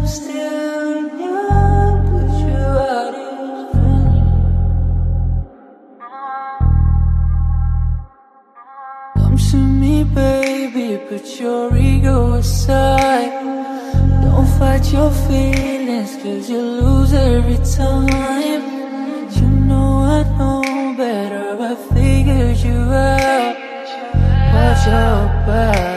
I'm still young, but you out is funny. Come to me, baby, put your ego aside. Don't fight your feelings, cause you lose every time. You know I know better, I figured you out. Watch your back.